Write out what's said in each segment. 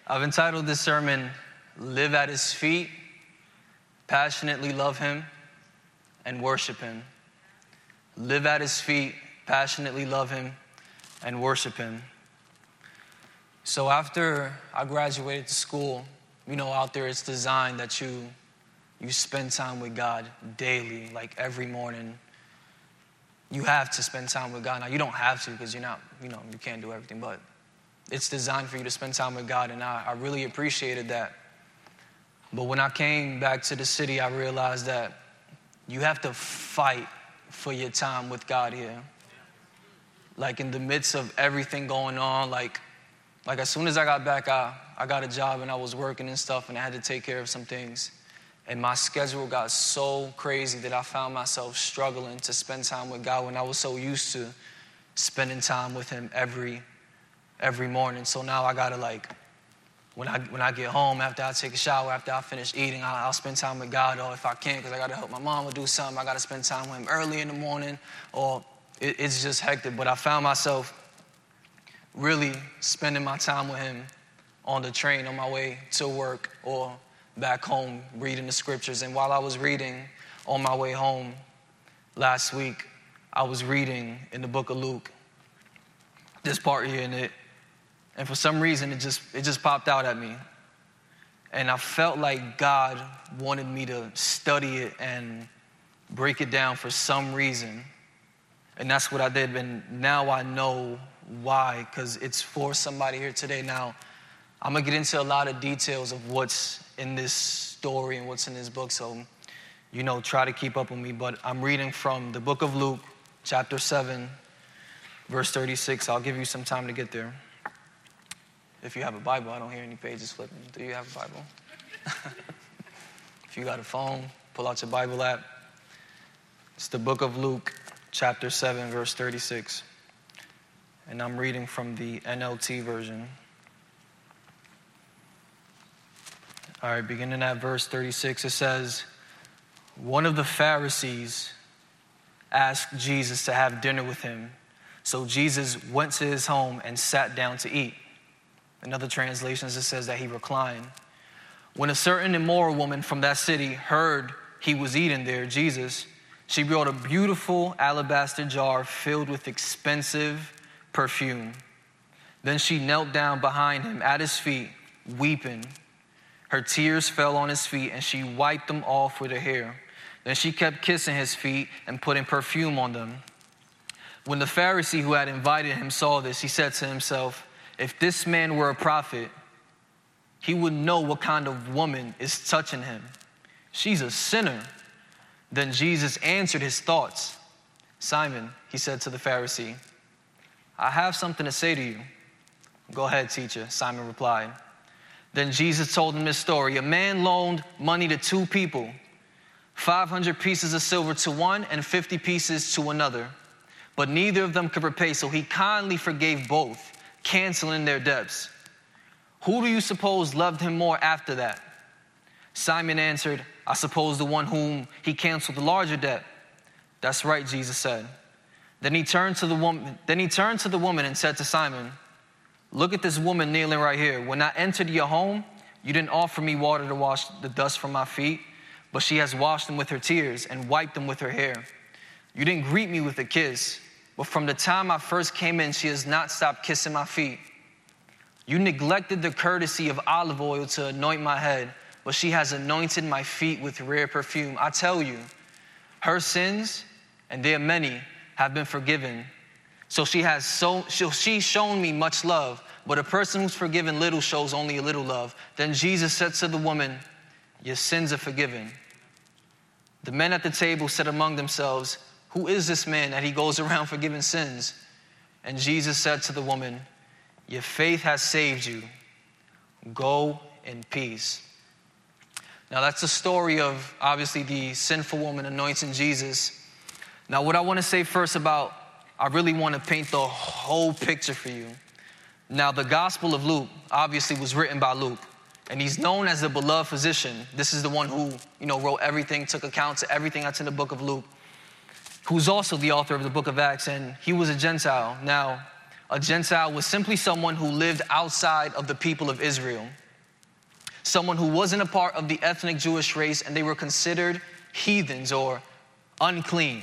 I've entitled this sermon, Live at His Feet, Passionately Love Him, and Worship Him. Live at His feet, passionately love Him, and worship Him. So after I graduated to school, out there it's designed that you spend time with God daily, like every morning. You have to spend time with God. Now, you don't have to because you're not, you can't do everything, but it's designed for you to spend time with God, and I really appreciated that. But when I came back to the city, I realized that you have to fight for your time with God here. Like in the midst of everything going on, like as soon as I got back, I got a job and I was working and stuff, and I had to take care of some things. And my schedule got so crazy that I found myself struggling to spend time with God when I was so used to spending time with Him every morning. So now I gotta when I get home, after I take a shower, after I finish eating, I'll spend time with God, or if I can't, because I gotta help my mama do something, I gotta spend time with Him early in the morning, or it's just hectic. But I found myself really spending my time with Him on the train on my way to work or back home reading the scriptures. And while I was reading on my way home last week, I was reading in the book of Luke, this part here in it, and for some reason it just popped out at me. And I felt like God wanted me to study it and break it down for some reason. And that's what I did, and now I know why, because it's for somebody here today. Now, I'm going to get into a lot of details of what's in this story and what's in this book, so, try to keep up with me. But I'm reading from the book of Luke, chapter 7, verse 36. I'll give you some time to get there. If you have a Bible, I don't hear any pages flipping. Do you have a Bible? If you got a phone, pull out your Bible app. It's the book of Luke, chapter 7, verse 36. And I'm reading from the NLT version. All right, beginning at verse 36, it says, one of the Pharisees asked Jesus to have dinner with him. So Jesus went to his home and sat down to eat. In other translations, it says that he reclined. When a certain immoral woman from that city heard he was eating there, Jesus, she brought a beautiful alabaster jar filled with expensive perfume. Then she knelt down behind him at his feet, weeping. Her tears fell on his feet, and she wiped them off with her hair. Then she kept kissing his feet and putting perfume on them. When the Pharisee who had invited him saw this, he said to himself, if this man were a prophet, he would know what kind of woman is touching him. She's a sinner. Then Jesus answered his thoughts. Simon, he said to the Pharisee, I have something to say to you. Go ahead, teacher, Simon replied. Then Jesus told him this story. A man loaned money to two people, 500 pieces of silver to one and 50 pieces to another. But neither of them could repay, so he kindly forgave both, canceling their debts. Who do you suppose loved him more after that? Simon answered, I suppose the one whom he canceled the larger debt. That's right, Jesus said. Then he turned to the woman and said to Simon, look at this woman kneeling right here. When I entered your home, you didn't offer me water to wash the dust from my feet, but she has washed them with her tears and wiped them with her hair. You didn't greet me with a kiss, but from the time I first came in, she has not stopped kissing my feet. You neglected the courtesy of olive oil to anoint my head, but she has anointed my feet with rare perfume. I tell you, her sins, and they are many, have been forgiven. So she's shown me much love, but a person who's forgiven little shows only a little love. Then Jesus said to the woman, your sins are forgiven. The men at the table said among themselves, who is this man that he goes around forgiving sins? And Jesus said to the woman, your faith has saved you. Go in peace. Now that's the story of, obviously, the sinful woman anointing Jesus. Now what I want to say first I really want to paint the whole picture for you. Now the Gospel of Luke obviously was written by Luke, and he's known as the beloved physician. This is the one who, wrote everything, took account to everything that's in the book of Luke, who's also the author of the book of Acts, and he was a Gentile. Now, A Gentile was simply someone who lived outside of the people of Israel. Someone who wasn't a part of the ethnic Jewish race, and they were considered heathens or unclean.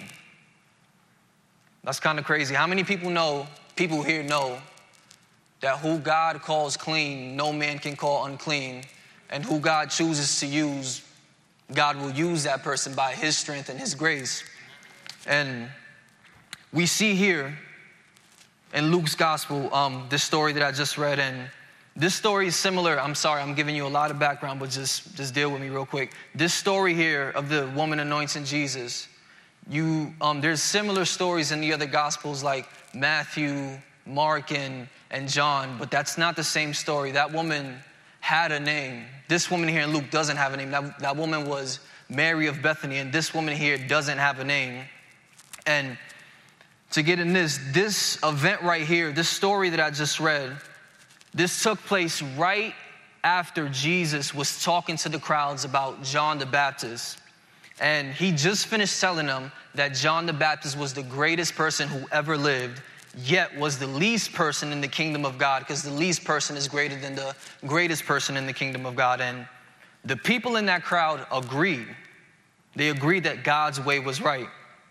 That's kind of crazy. How many people here know that who God calls clean, no man can call unclean, and who God chooses to use, God will use that person by his strength and his grace. And we see here in Luke's gospel, this story that I just read, and this story is similar. I'm sorry, I'm giving you a lot of background, but just deal with me real quick. This story here of the woman anointing Jesus, there's similar stories in the other gospels like Matthew, Mark, and John, but that's not the same story. That woman had a name. This woman here in Luke doesn't have a name. That woman was Mary of Bethany, and this woman here doesn't have a name. And to get in this event right here, this story that I just read, this took place right after Jesus was talking to the crowds about John the Baptist. And he just finished telling them that John the Baptist was the greatest person who ever lived, yet was the least person in the kingdom of God, because the least person is greater than the greatest person in the kingdom of God. And the people in that crowd agreed. They agreed that God's way was right.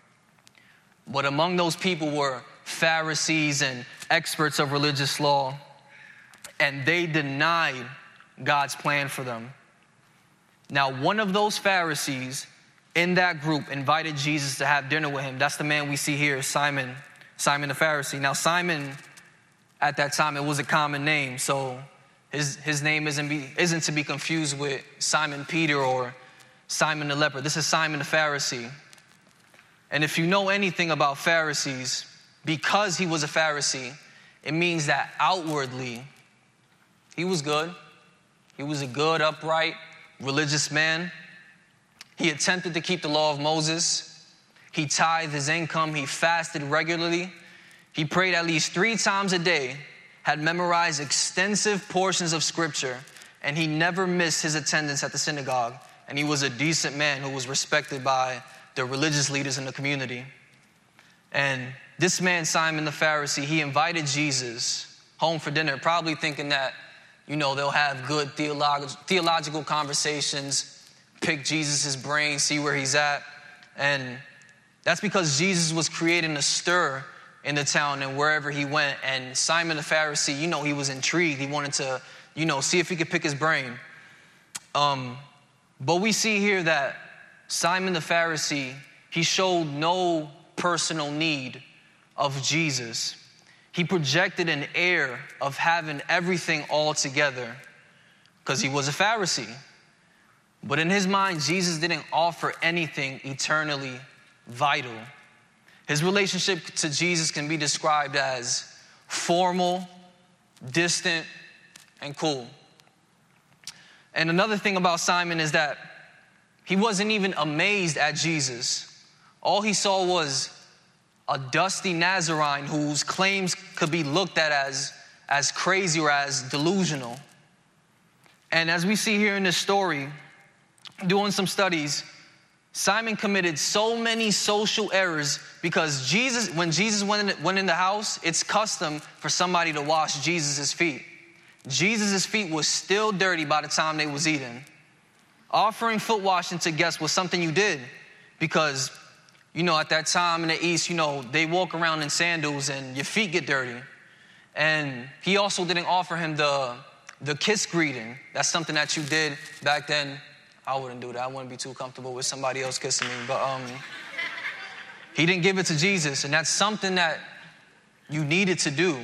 But among those people were Pharisees and experts of religious law, and they denied God's plan for them. Now, one of those Pharisees in that group invited Jesus to have dinner with him. That's the man we see here, Simon the Pharisee. Now, Simon, at that time, it was a common name, so his name isn't to be confused with Simon Peter or Simon the leper. This is Simon the Pharisee. And if you know anything about Pharisees, because he was a Pharisee, it means that outwardly, he was good. He was a good, upright, religious man. He attempted to keep the law of Moses. He tithed his income. He fasted regularly. He prayed at least 3 times a day, had memorized extensive portions of scripture, and he never missed his attendance at the synagogue. And he was a decent man who was respected by the religious leaders in the community. And this man, Simon the Pharisee, he invited Jesus home for dinner, probably thinking that, they'll have good theological conversations, pick Jesus' brain, see where he's at. And that's because Jesus was creating a stir in the town and wherever he went. And Simon the Pharisee, he was intrigued. He wanted to, see if he could pick his brain. But we see here that Simon the Pharisee, he showed no personal need of Jesus. He projected an air of having everything all together because he was a Pharisee. But in his mind, Jesus didn't offer anything eternally vital. His relationship to Jesus can be described as formal, distant, and cool. And another thing about Simon is that he wasn't even amazed at Jesus. All he saw was a dusty Nazarene whose claims could be looked at as crazy or as delusional. And as we see here in this story, doing some studies, Simon committed so many social errors because when Jesus went in the house, it's custom for somebody to wash Jesus' feet. Jesus' feet was still dirty by the time they was eating. Offering foot washing to guests was something you did because, at that time in the East, they walk around in sandals and your feet get dirty. And he also didn't offer him the kiss greeting. That's something that you did back then. I wouldn't do that. I wouldn't be too comfortable with somebody else kissing me. But he didn't give it to Jesus, and that's something that you needed to do.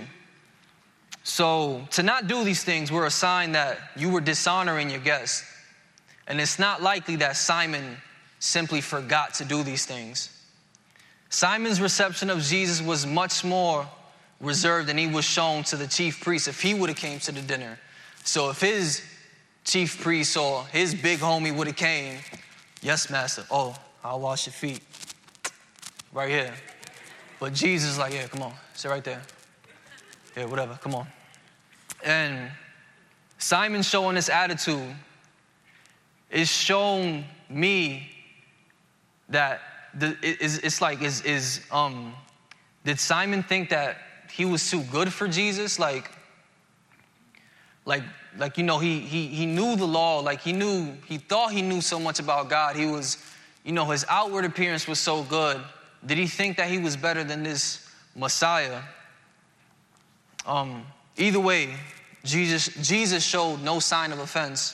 So to not do these things were a sign that you were dishonoring your guests. And it's not likely that Simon simply forgot to do these things. Simon's reception of Jesus was much more reserved than he was shown to the chief priest if he would have came to the dinner. So if his chief priest or his big homie would have came, yes, master, I'll wash your feet. Right here. But Jesus is like, yeah, come on, sit right there. Yeah, whatever, come on. And Simon showing this attitude is shown me that did Simon think that he was too good for Jesus. Like you know, he knew the law. Like he thought he knew so much about God. He was, you know, his outward appearance was so good. Did he think that he was better than this Messiah? Either way, Jesus showed no sign of offense.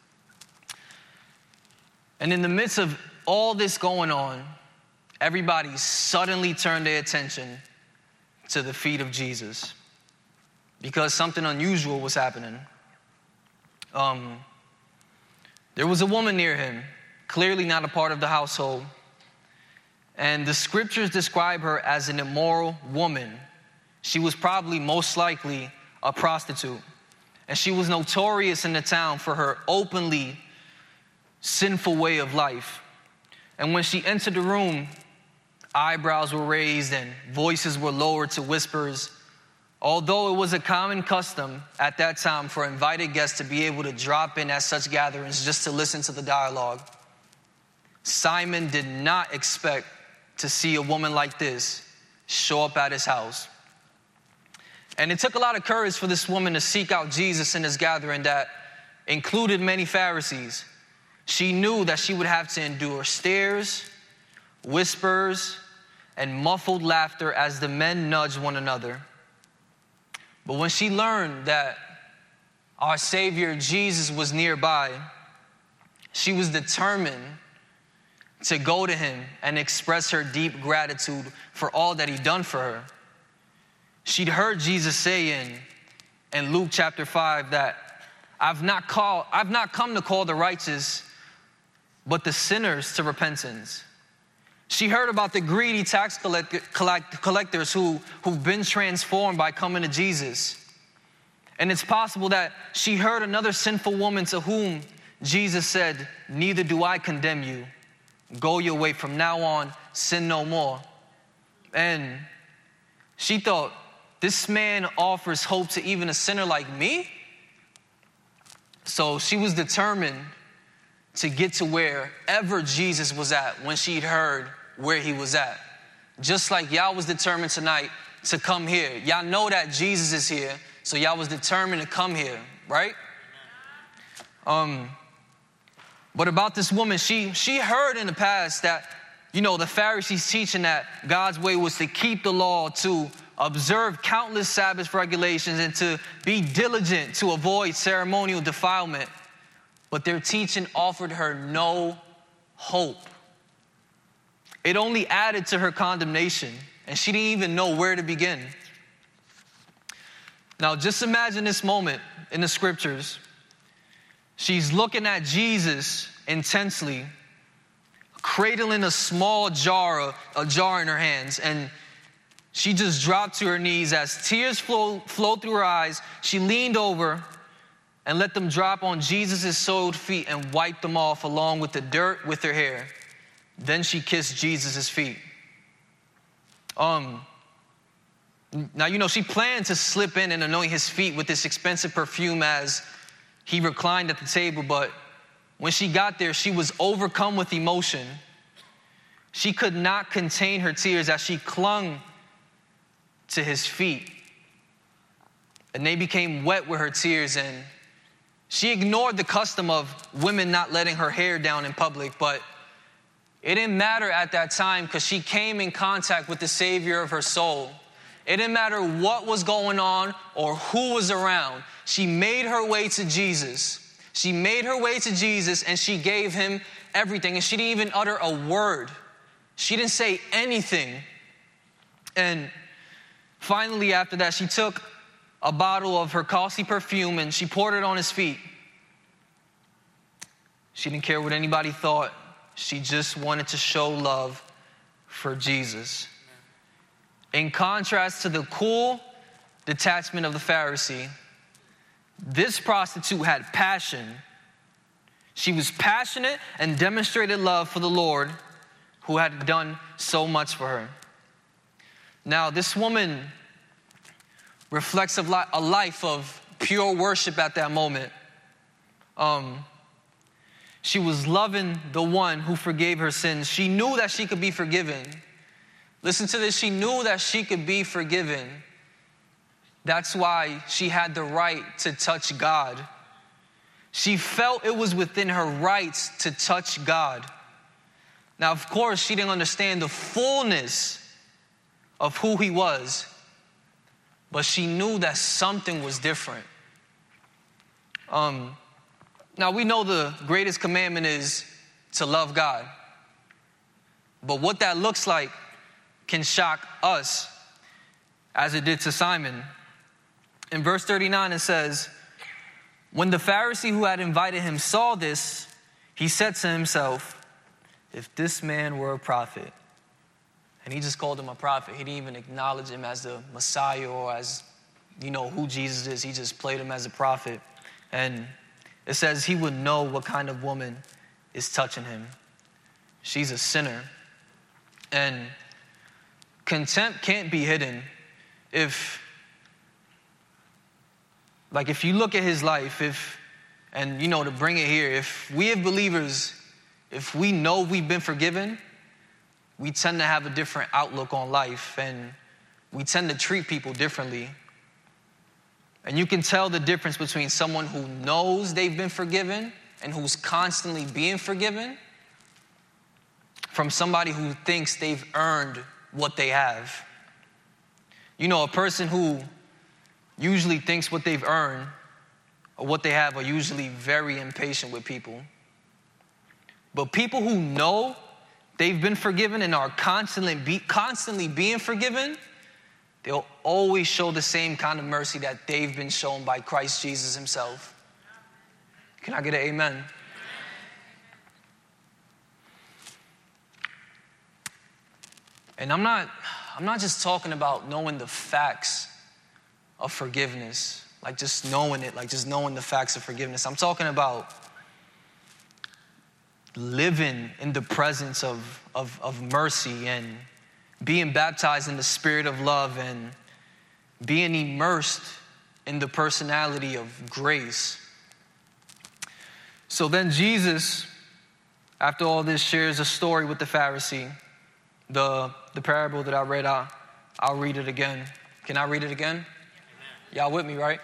And in the midst of all this going on, everybody suddenly turned their attention to the feet of Jesus because something unusual was happening. There was a woman near him, clearly not a part of the household, and the scriptures describe her as an immoral woman. She was probably most likely a prostitute, and she was notorious in the town for her openly sinful way of life. And when she entered the room, eyebrows were raised and voices were lowered to whispers. Although it was a common custom at that time for invited guests to be able to drop in at such gatherings just to listen to the dialogue, Simon did not expect to see a woman like this show up at his house. And it took a lot of courage for this woman to seek out Jesus in this gathering that included many Pharisees. She knew that she would have to endure stares, whispers, and muffled laughter as the men nudged one another. But when she learned that our Savior Jesus was nearby, she was determined to go to him and express her deep gratitude for all that he'd done for her. She'd heard Jesus say in Luke chapter 5 that I've not come to call the righteous, but the sinners to repentance. She heard about the greedy tax collectors who've been transformed by coming to Jesus. And it's possible that she heard another sinful woman to whom Jesus said, neither do I condemn you. Go your way. From now on, sin no more. And she thought, this man offers hope to even a sinner like me? So she was determined to get to wherever Jesus was at when she'd heard where he was at. Just like y'all was determined tonight to come here. Y'all know that Jesus is here, so y'all was determined to come here, right? But about this woman, she heard in the past that, you know, the Pharisees teaching that God's way was to keep the law, to observe countless Sabbath regulations, and to be diligent to avoid ceremonial defilement. But their teaching offered her no hope. It only added to her condemnation, and she didn't even know where to begin. Now, just imagine this moment in the scriptures. She's looking at Jesus intensely, cradling a small jar in her hands, and she just dropped to her knees as tears flowed through her eyes. She leaned over and let them drop on Jesus' soiled feet and wiped them off along with the dirt with her hair. Then she kissed Jesus' feet. Now, you know, she planned to slip in and anoint his feet with this expensive perfume as he reclined at the table, but when she got there, she was overcome with emotion. She could not contain her tears as she clung to his feet, and they became wet with her tears, and she ignored the custom of women not letting her hair down in public, but it didn't matter at that time because she came in contact with the Savior of her soul. It didn't matter what was going on or who was around. She made her way to Jesus. She made her way to Jesus and she gave him everything. And she didn't even utter a word. She didn't say anything. And finally, after that, she took a bottle of her costly perfume and she poured it on his feet. She didn't care what anybody thought. She just wanted to show love for Jesus. In contrast to the cool detachment of the Pharisee, this prostitute had passion. She was passionate and demonstrated love for the Lord who had done so much for her. Now, this woman reflects a life of pure worship at that moment. She was loving the one who forgave her sins. She knew that she could be forgiven. Listen to this. She knew that she could be forgiven. That's why she had the right to touch God. She felt it was within her rights to touch God. Now, of course, she didn't understand the fullness of who he was, but she knew that something was different. Now, we know the greatest commandment is to love God. But what that looks like can shock us, as it did to Simon. In verse 39, it says, when the Pharisee who had invited him saw this, he said to himself, if this man were a prophet. And he just called him a prophet. He didn't even acknowledge him as the Messiah or as, who Jesus is. He just played him as a prophet. And it says he would know what kind of woman is touching him. She's a sinner. And contempt can't be hidden. If you look at his life, to bring it here, if we as believers, if we know we've been forgiven, we tend to have a different outlook on life, and we tend to treat people differently. And you can tell the difference between someone who knows they've been forgiven and who's constantly being forgiven from somebody who thinks they've earned what they have. A person who usually thinks what they've earned or what they have are usually very impatient with people. But people who know they've been forgiven and are constantly being forgiven, they'll always show the same kind of mercy that they've been shown by Christ Jesus himself. Can I get an amen? And I'm not just talking about knowing the facts of forgiveness, like just knowing it, like just knowing the facts of forgiveness. I'm talking about living in the presence of mercy and being baptized in the spirit of love and being immersed in the personality of grace. So then Jesus, after all this, shares a story with the Pharisee. The parable that I read, I'll read it again. Can I read it again? Y'all with me, right?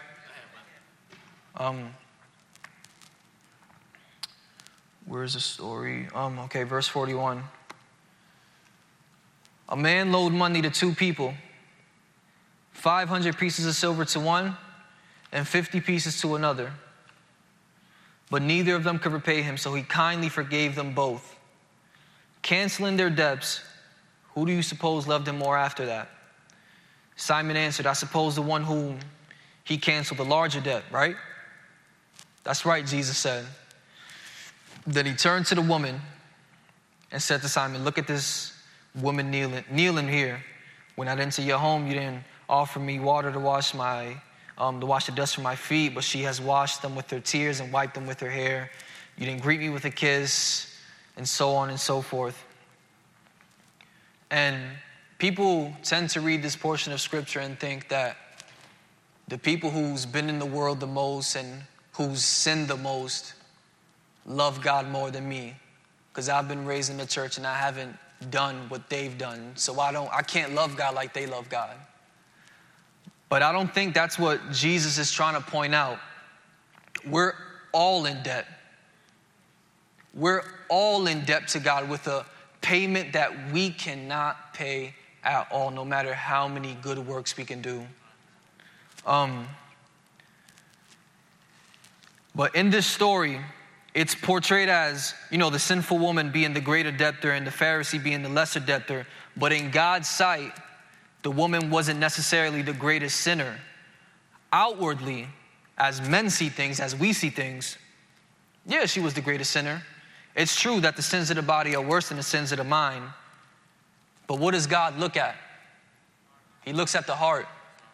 Where's the story? Okay, verse 41. A man loaned money to two people, 500 pieces of silver to one and 50 pieces to another. But neither of them could repay him, so he kindly forgave them both. Canceling their debts, who do you suppose loved him more after that? Simon answered, I suppose the one whom he canceled the larger debt, right? That's right, Jesus said. Then he turned to the woman and said to Simon, look at this woman kneeling here. When I didn't enter your home, you didn't offer me water to wash the dust from my feet, but she has washed them with her tears and wiped them with her hair. You didn't greet me with a kiss, and so on and so forth. And people tend to read this portion of scripture and think that the people who's been in the world the most and who's sinned the most love God more than me, because I've been raised in the church and I haven't done what they've done, so I can't love God like they love God. But I don't think that's what Jesus is trying to point out. We're all in debt. We're all in debt to God with a payment that we cannot pay at all, no matter how many good works we can do. But in this story, it's portrayed as, the sinful woman being the greater debtor and the Pharisee being the lesser debtor. But in God's sight, the woman wasn't necessarily the greatest sinner. Outwardly, as men see things, as we see things, yeah, she was the greatest sinner. It's true that the sins of the body are worse than the sins of the mind. But what does God look at? He looks at the heart.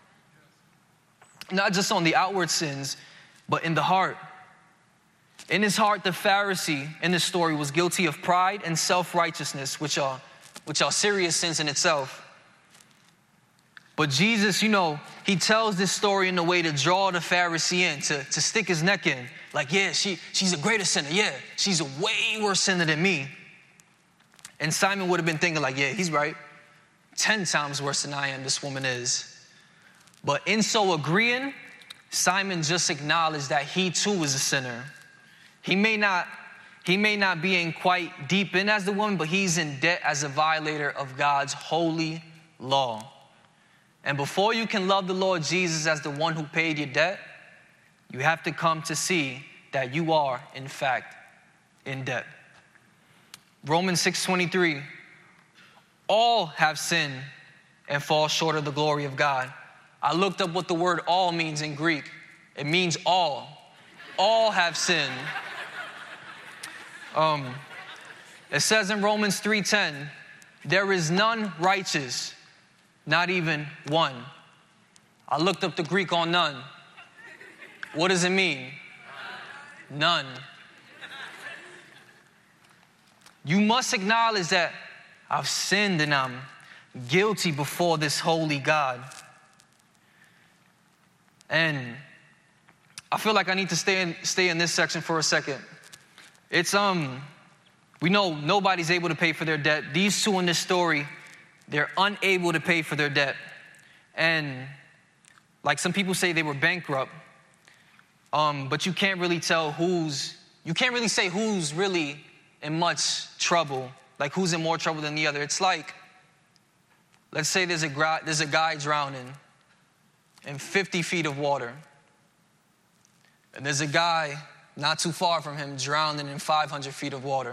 Not just on the outward sins, but in the heart. In his heart, the Pharisee in this story was guilty of pride and self-righteousness, which are serious sins in itself. But Jesus, he tells this story in a way to draw the Pharisee in, to stick his neck in. Like, yeah, she's a greater sinner. Yeah, she's a way worse sinner than me. And Simon would have been thinking like, yeah, he's right. 10 times worse than I am, this woman is. But in so agreeing, Simon just acknowledged that he too is a sinner. He may not be in quite deep in as the woman, but he's in debt as a violator of God's holy law. And before you can love the Lord Jesus as the one who paid your debt, you have to come to see that you are, in fact, in debt. Romans 6:23, all have sinned and fall short of the glory of God. I looked up what the word all means in Greek. It means all. All have sinned. It says in Romans 3:10, there is none righteous, not even one. I looked up the Greek on none. What does it mean? None. You must acknowledge that I've sinned and I'm guilty before this holy God. And I feel like I need to stay in this section for a second. It's we know nobody's able to pay for their debt. These two in this story, they're unable to pay for their debt. And like some people say, they were bankrupt. But you can't really tell you can't really say who's really in much trouble, like who's in more trouble than the other. It's like, let's say there's a guy drowning in 50 feet of water. And there's a guy not too far from him drowning in 500 feet of water.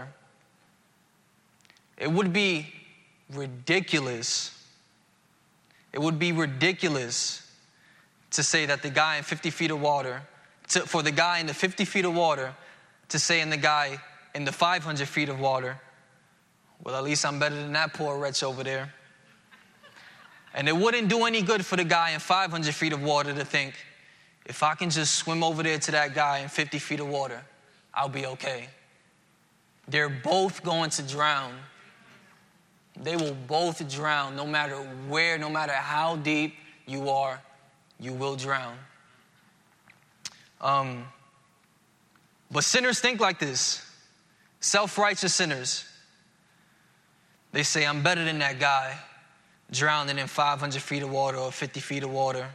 It would be ridiculous. It would be ridiculous to say that the guy in 50 feet of water, for the guy in the 50 feet of water to say in the guy in the 500 feet of water, well, at least I'm better than that poor wretch over there. And it wouldn't do any good for the guy in 500 feet of water to think, if I can just swim over there to that guy in 50 feet of water, I'll be okay. They're both going to drown. They will both drown no matter where, no matter how deep you are, you will drown. But sinners think like this. Self-righteous sinners. They say, I'm better than that guy drowning in 500 feet of water or 50 feet of water.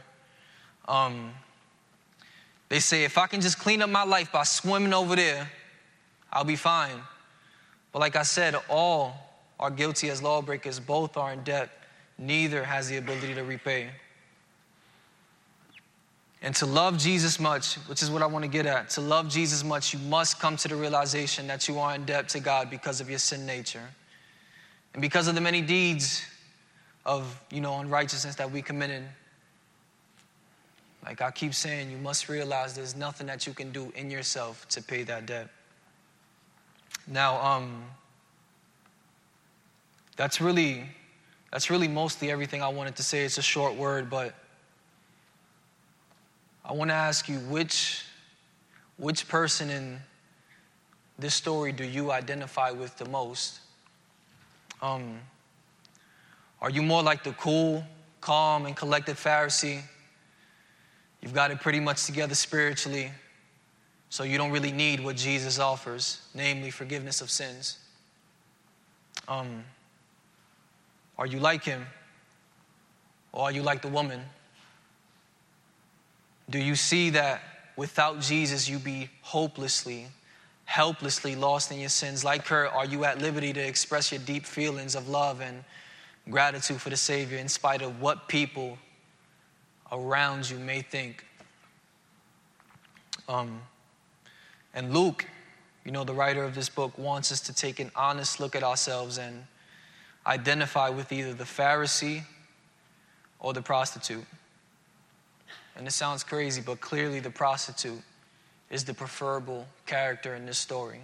They say, if I can just clean up my life by swimming over there, I'll be fine. But like I said, all are guilty as lawbreakers. Both are in debt. Neither has the ability to repay. And to love Jesus much, which is what I want to get at, to love Jesus much, you must come to the realization that you are in debt to God because of your sin nature. And because of the many deeds of, unrighteousness that we committed. Like I keep saying, you must realize there's nothing that you can do in yourself to pay that debt. Now, that's really mostly everything I wanted to say. It's a short word, but I want to ask you, which person in this story do you identify with the most? Are you more like the cool, calm, and collected Pharisee? You've got it pretty much together spiritually, so you don't really need what Jesus offers, namely forgiveness of sins. Are you like him? Or are you like the woman? Do you see that without Jesus, you be hopelessly, helplessly lost in your sins? Like her, are you at liberty to express your deep feelings of love and gratitude for the Savior in spite of what people around you may think? And Luke, the writer of this book, wants us to take an honest look at ourselves and identify with either the Pharisee or the prostitute. And it sounds crazy, but clearly the prostitute is the preferable character in this story.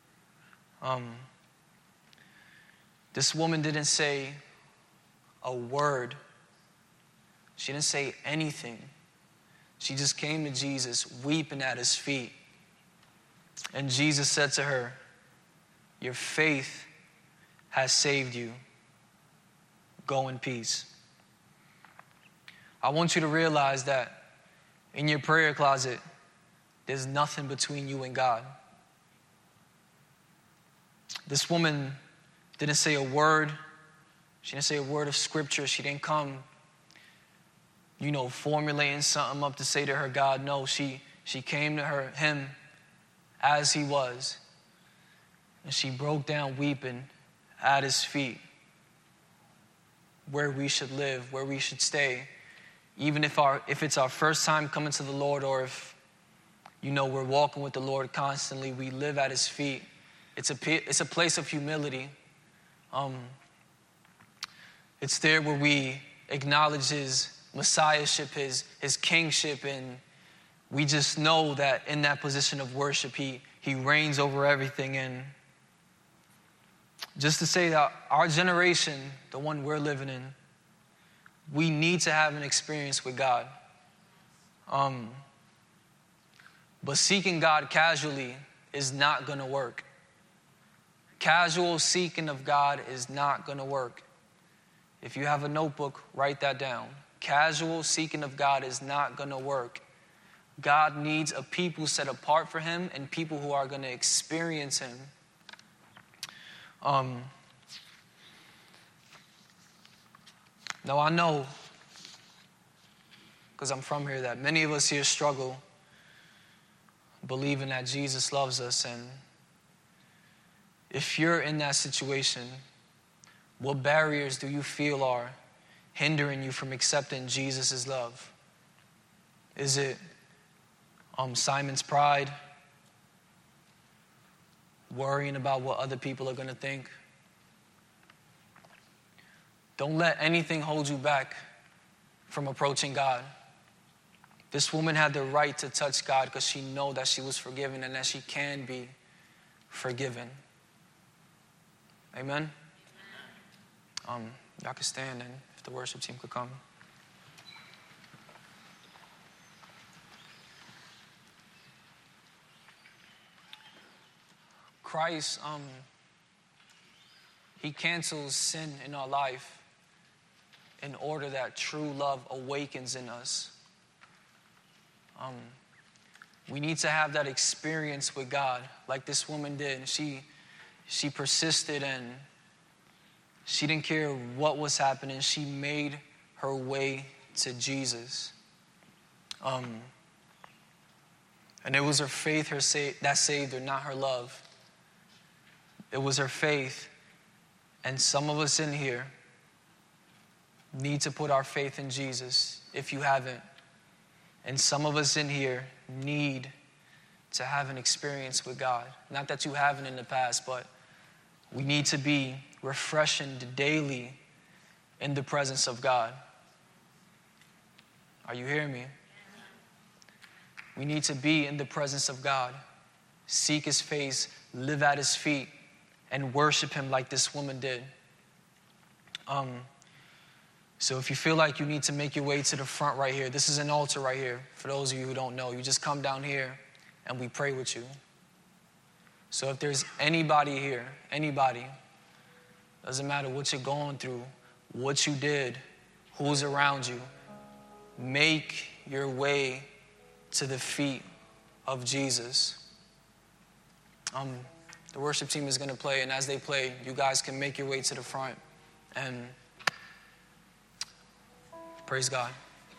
This woman didn't say a word. She didn't say anything. She just came to Jesus weeping at his feet. And Jesus said to her, your faith has saved you. Go in peace. I want you to realize that in your prayer closet, there's nothing between you and God. This woman didn't say a word. She didn't say a word of scripture. She didn't come formulating something up to say to her God. No, she came to him as he was. And she broke down weeping at his feet, where we should live, where we should stay. Even if it's our first time coming to the Lord, or if, we're walking with the Lord constantly, we live at his feet. It's a place of humility. It's there where we acknowledge his messiahship, his kingship, and we just know that in that position of worship, he reigns over everything. And just to say that our generation, the one we're living in, we need to have an experience with God. But seeking God casually is not going to work. Casual seeking of God is not going to work. If you have a notebook, write that down. Casual seeking of God is not going to work. God needs a people set apart for him and people who are going to experience him. Now I know, because I'm from here, that many of us here struggle believing that Jesus loves us. And if you're in that situation, what barriers do you feel are hindering you from accepting Jesus' love? Is it Simon's pride? Worrying about what other people are going to think? Don't let anything hold you back from approaching God. This woman had the right to touch God because she knew that she was forgiven and that she can be forgiven. Amen? Y'all can stand, and if the worship team could come. Christ, he cancels sin in our life in order that true love awakens in us. We need to have that experience with God like this woman did. She persisted, and she didn't care what was happening. She made her way to Jesus. And it was her faith that saved her, not her love. It was her faith. And some of us in here need to put our faith in Jesus if you haven't. And some of us in here need to have an experience with God. Not that you haven't in the past, but we need to be refreshed daily in the presence of God. Are you hearing me? We need to be in the presence of God, seek his face, live at his feet, and worship him like this woman did. So if you feel like you need to make your way to the front right here, this is an altar right here. For those of you who don't know, you just come down here and we pray with you. So if there's anybody here, doesn't matter what you're going through, what you did, who's around you, make your way to the feet of Jesus. The worship team is going to play, and as they play, you guys can make your way to the front and praise God.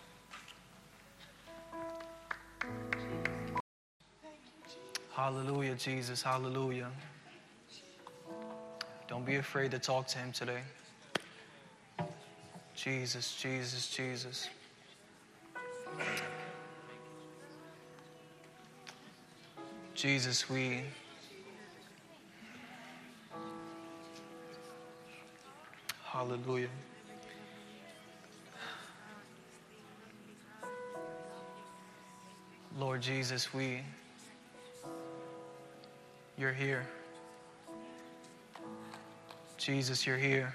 Hallelujah, Jesus. Hallelujah. Don't be afraid to talk to him today. Jesus, Jesus, Jesus. Jesus, hallelujah. Lord Jesus, you're here. Jesus, you're here.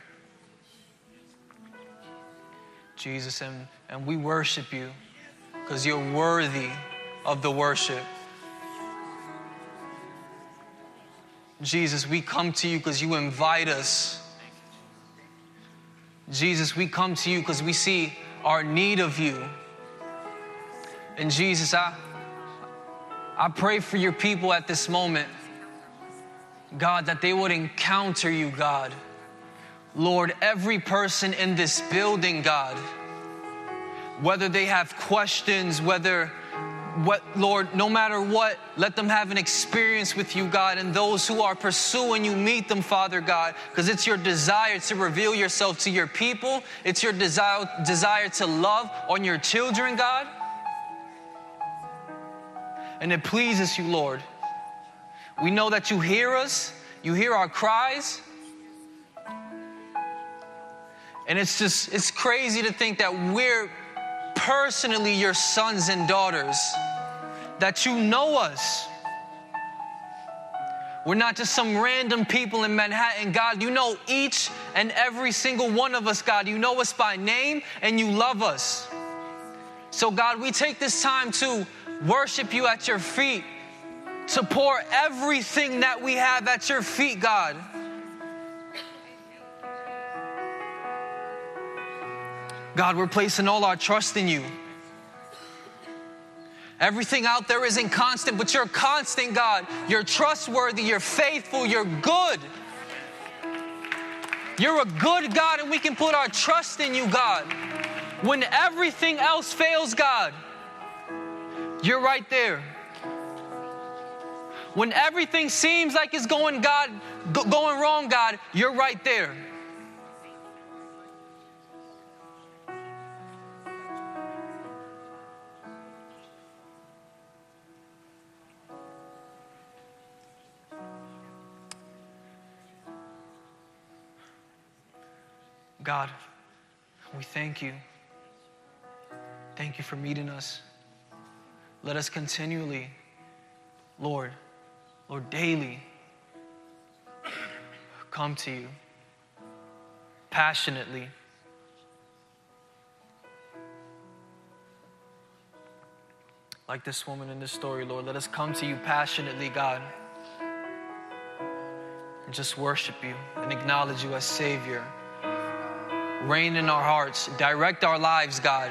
Jesus, and we worship you because you're worthy of the worship. Jesus, we come to you because you invite us. Jesus, we come to you because we see our need of you. And Jesus, I pray for your people at this moment, God, that they would encounter you, God. Lord, every person in this building, God, whether they have questions, Lord, no matter what, let them have an experience with you, God. And those who are pursuing you, meet them, Father God, because it's your desire to reveal yourself to your people. It's your desire to love on your children, God. And it pleases you, Lord. We know that you hear us. You hear our cries. And it's crazy to think that we're personally your sons and daughters, that you know us. We're not just some random people in Manhattan, God. You know each and every single one of us, God. You know us by name and you love us. So, God, we take this time to worship you at your feet, to pour everything that we have at your feet, God. God, we're placing all our trust in you. Everything out there isn't constant, but you're constant, God. You're trustworthy, you're faithful, you're good. You're a good God, and we can put our trust in you, God. When everything else fails, God, you're right there. When everything seems like it's going wrong, God, you're right there. God, we thank you. Thank you for meeting us. Let us continually, Lord, daily come to you passionately. Like this woman in this story, Lord, let us come to you passionately, God, and just worship you and acknowledge you as Savior. Reign in our hearts. Direct our lives, God.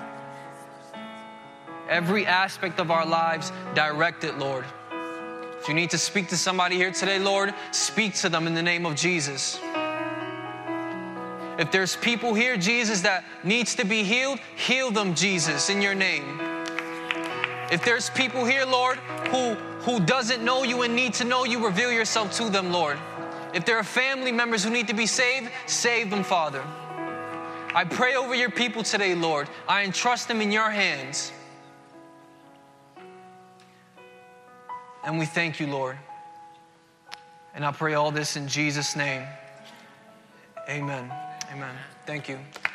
Every aspect of our lives, direct it, Lord. If you need to speak to somebody here today, Lord, speak to them in the name of Jesus. If there's people here, Jesus, that needs to be healed, heal them, Jesus, in your name. If there's people here, Lord, who doesn't know you and need to know you, reveal yourself to them, Lord. If there are family members who need to be saved, save them, Father. I pray over your people today, Lord. I entrust them in your hands. And we thank you, Lord. And I pray all this in Jesus' name. Amen. Amen. Thank you.